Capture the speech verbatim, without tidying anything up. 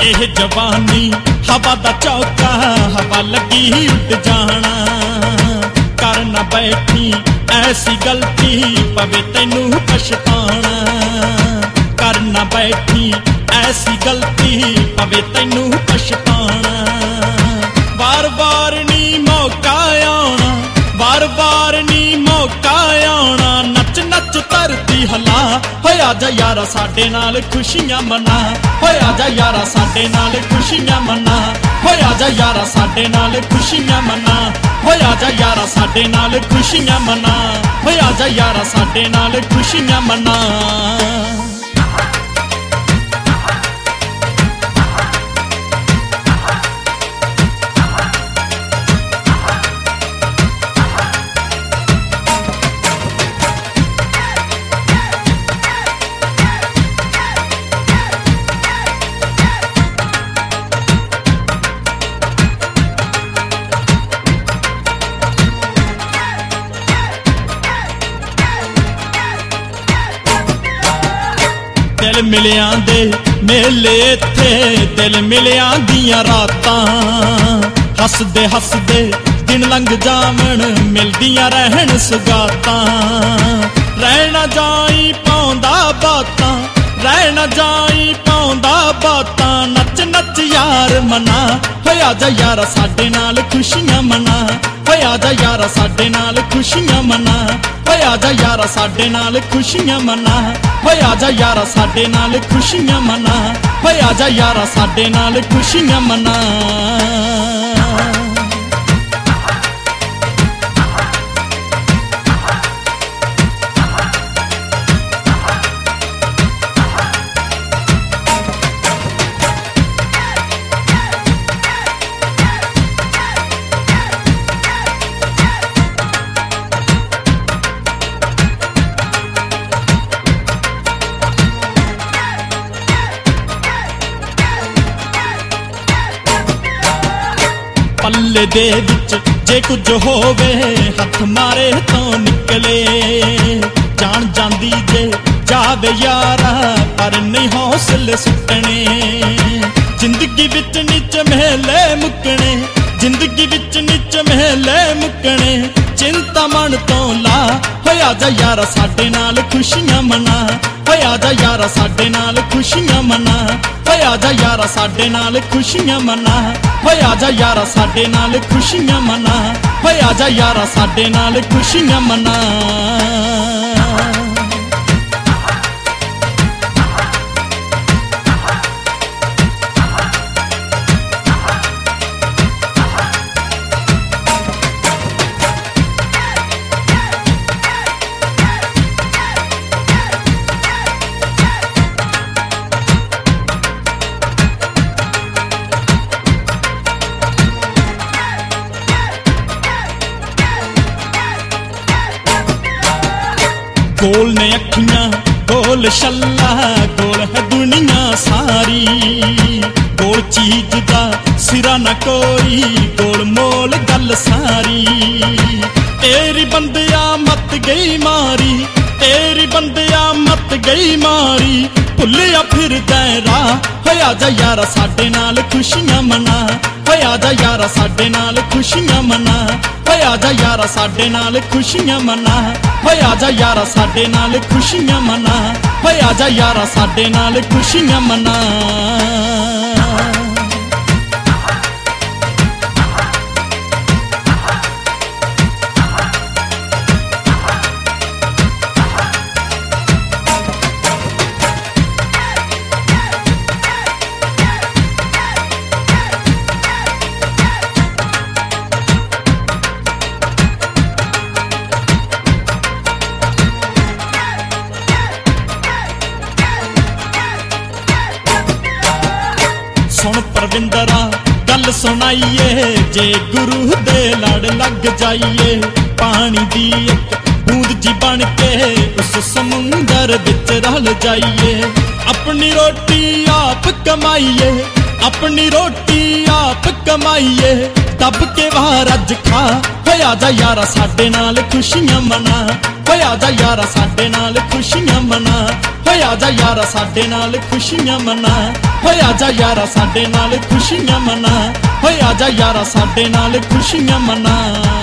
ਇਹ ਜਵਾਨੀ ਹਵਾ ਦਾ ਚੌਕਾ ਹਵਾ ਲੱਗੀ ਉੱਡ ਜਾਣਾ ਕਰ ਨਾ ਬੈਠੀ ऐसी गलती पवे तैनू पछताना कर ना बैठी ऐसी गलती पवे तैनू पछताना बार बार नी मौका आना बार बार नी मौका आना नच नच धरती हला होए आजा यारा साडे नाल खुशियां मना होए आजा यारा साडे नाल खुशियां मना होए आजा यारा साडे नाल खुशियां मना होए आजा यारा साडे नाल खुशियां मना होए आजा यारा साडे नाल खुशियां मना दिल मिलियां दे मेले थे दिल मिलियां दियां रातां हसदे हसदे दिन लंघ जावन मिलदियां रहन सुगातां रहना जाई पाउंदा बातां रहना जाई पाउंदा बातां नच नच यार मना होए आजा यारा साडे नाल खुशियां मना होए आजा यारा साडे नाल खुशियां मना होए आजा यारा साडे नाल खुशियां मना होए आजा यारा साडे नाल खुशियां मना होए आजा यारा साडे नाल खुशियां मना पल्ले दे विच जे कुछ होवे हथ मारे तो निकले जान जांदी जे जावे यारा पर नहीं हौसले सुटने जिंदगी विच निच महले मुकने जिंदगी विच निच महले मुकने चिंता मन तो ला होए आजा यारा साडे नाल खुशियां मना होए आजा यारा साडे नाल खुशियां मना होए आजा यारा साडे नाल खुशियां मना होए आजा यारा साडे नाल खुशियां मना होए आजा यारा साडे नाल खुशियां मना गोल ने अखियां गोल शल्ला गोल है दुनिया सारी गोल चीज दा सिरा न कोई गोल मोल गल सारी तेरी बंदिया मत गई मारी तेरी बंदिया मत गई मारी भुलिया फिर दैरा होए आजा यारा साडे नाल खुशियां मना होए आजा यारा साडे नाल खुशियां मना होए आजा यारा साडे नाल खुशियां मना होए आजा यारा साडे नाल खुशियां मना होए आजा यारा साडे नाल खुशियां मना सुन परविंदरा गल सुनाइए जे गुरु दे लड़ लग जाइए पानी दी एक बूंद जी बन के उस समुंदर विच रल जाइए अपनी रोटी आप कमाइए अपनी रोटी आप कमाइए दब के बाहर अज खा होए आजा यारा साडे नाल खुशियां मना होए आजा यारा साडे नाल खुशियां मना ਹੋਏ ਆਜਾ ਯਾਰਾ ਸਾਡੇ ਨਾਲ ਖੁਸ਼ੀਆਂ ਮਨਾ ਹੋਏ ਆਜਾ ਯਾਰਾ ਸਾਡੇ ਨਾਲ ਖੁਸ਼ੀਆਂ ਮਨਾ ਹੋਏ ਆਜਾ ਯਾਰਾ ਸਾਡੇ ਨਾਲ ਖੁਸ਼ੀਆਂ ਮਨਾ